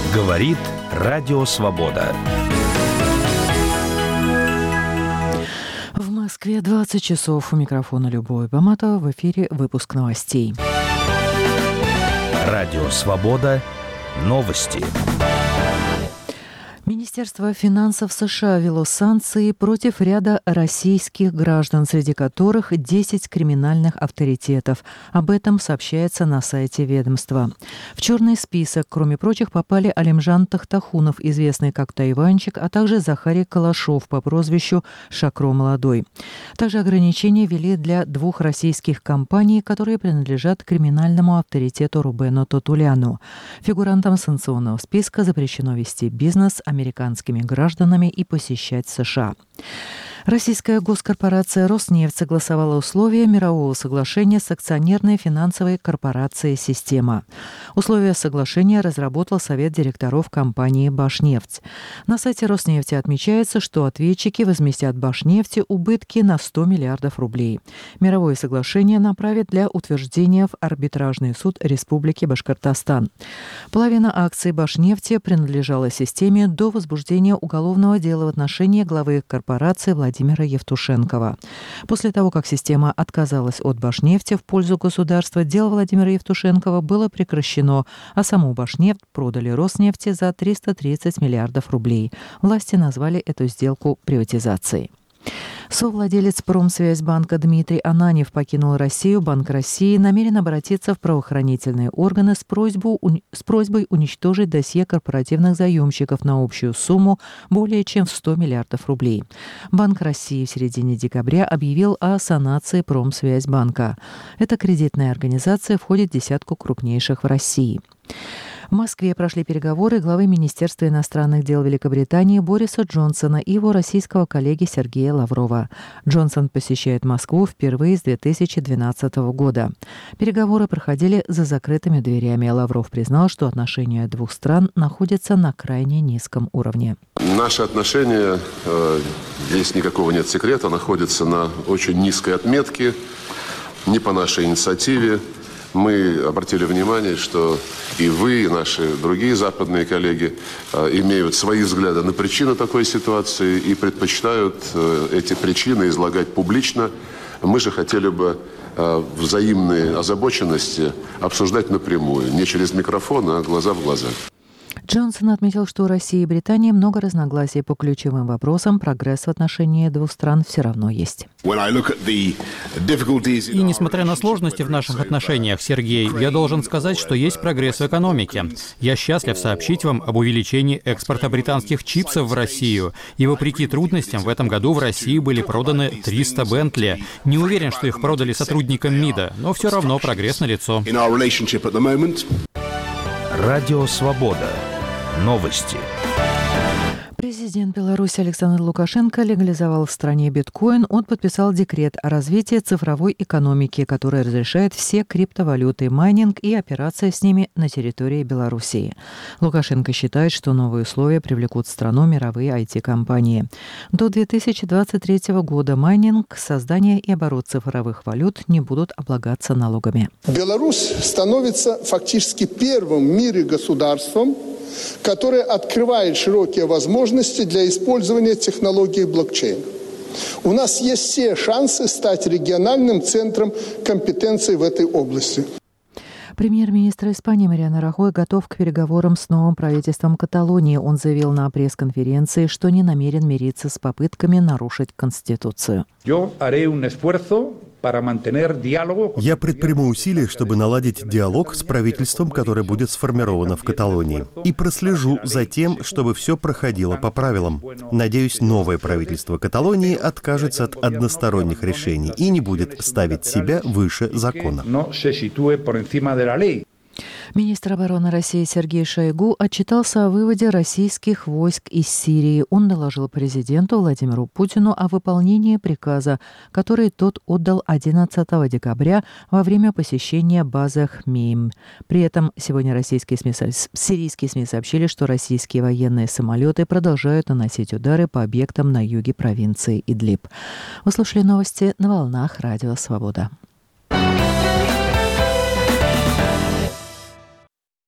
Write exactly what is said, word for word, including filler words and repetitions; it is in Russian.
Говорит Радио Свобода. В Москве двадцать часов. У микрофона Любовь Баматова. В эфире выпуск новостей. Радио Свобода. Новости. Министерство финансов США ввело санкции против ряда российских граждан, среди которых десять криминальных авторитетов. Об этом сообщается на сайте ведомства. В черный список, кроме прочих, попали Алимжан Тахтахунов, известный как Тайванчик, а также Захарий Калашов по прозвищу Шакро Молодой. Также ограничения ввели для двух российских компаний, которые принадлежат криминальному авторитету Рубену Татуляну. Фигурантам санкционного списка запрещено вести бизнес американскими гражданами и посещать США. Российская госкорпорация «Роснефть» согласовала условия мирового соглашения с акционерной финансовой корпорацией «Система». Условия соглашения разработал Совет директоров компании «Башнефть». На сайте «Роснефти» отмечается, что ответчики возместят «Башнефти» убытки на сто миллиардов рублей. Мировое соглашение направит для утверждения в арбитражный суд Республики Башкортостан. Половина акций «Башнефти» принадлежала «Системе» до возбуждения уголовного дела в отношении главы корпорации Владимира Евтушенкова. После того, как «Система» отказалась от «Башнефти» в пользу государства, дело Владимира Евтушенкова было прекращено, а саму «Башнефть» продали «Роснефти» за триста тридцать миллиардов рублей. Власти назвали эту сделку приватизацией. Совладелец Промсвязьбанка Дмитрий Ананьев покинул Россию. Банк России намерен обратиться в правоохранительные органы с, просьбу, с просьбой уничтожить досье корпоративных заемщиков на общую сумму более чем в сто миллиардов рублей. Банк России в середине декабря объявил о санации Промсвязьбанка. Эта кредитная организация входит в десятку крупнейших в России. В Москве прошли переговоры главы Министерства иностранных дел Великобритании Бориса Джонсона и его российского коллеги Сергея Лаврова. Джонсон посещает Москву впервые с две тысячи двенадцатого года. Переговоры проходили за закрытыми дверями. Лавров признал, что отношения двух стран находятся на крайне низком уровне. Наши отношения, здесь никакого нет секрета, находятся на очень низкой отметке, не по нашей инициативе. Мы обратили внимание, что и вы, и наши другие западные коллеги э, имеют свои взгляды на причины такой ситуации и предпочитают э, эти причины излагать публично. Мы же хотели бы э, взаимные озабоченности обсуждать напрямую, не через микрофон, а глаза в глаза. Джонсон отметил, что у России и Британии много разногласий по ключевым вопросам. Прогресс в отношении двух стран все равно есть. И несмотря на сложности в наших отношениях, Сергей, я должен сказать, что есть прогресс в экономике. Я счастлив сообщить вам об увеличении экспорта британских чипсов в Россию. И вопреки трудностям, в этом году в России были проданы триста Бентли. Не уверен, что их продали сотрудникам МИДа, но все равно прогресс налицо. Радио Свобода. Новости. Президент Беларуси Александр Лукашенко легализовал в стране биткоин. Он подписал декрет о развитии цифровой экономики, который разрешает все криптовалюты, майнинг и операции с ними на территории Беларуси. Лукашенко считает, что новые условия привлекут в страну мировые ай ти-компании. До две тысячи двадцать третьего года майнинг, создание и оборот цифровых валют не будут облагаться налогами. Беларусь становится фактически первым в мире государством, которое открывает широкие возможности для использования технологий блокчейн. У нас есть все шансы стать региональным центром компетенций в этой области. Премьер-министр Испании Мариано Рахой готов к переговорам с новым правительством Каталонии. Он заявил на пресс-конференции, что не намерен мириться с попытками нарушить Конституцию. Я предприму усилия, чтобы наладить диалог с правительством, которое будет сформировано в Каталонии. И прослежу за тем, чтобы все проходило по правилам. Надеюсь, новое правительство Каталонии откажется от односторонних решений и не будет ставить себя выше закона. Министр обороны России Сергей Шойгу отчитался о выводе российских войск из Сирии. Он доложил президенту Владимиру Путину о выполнении приказа, который тот отдал одиннадцатого декабря во время посещения базы Хмейм. При этом сегодня российские СМИ, сирийские СМИ сообщили, что российские военные самолеты продолжают наносить удары по объектам на юге провинции Идлиб. Вы слушали новости на волнах Радио Свобода.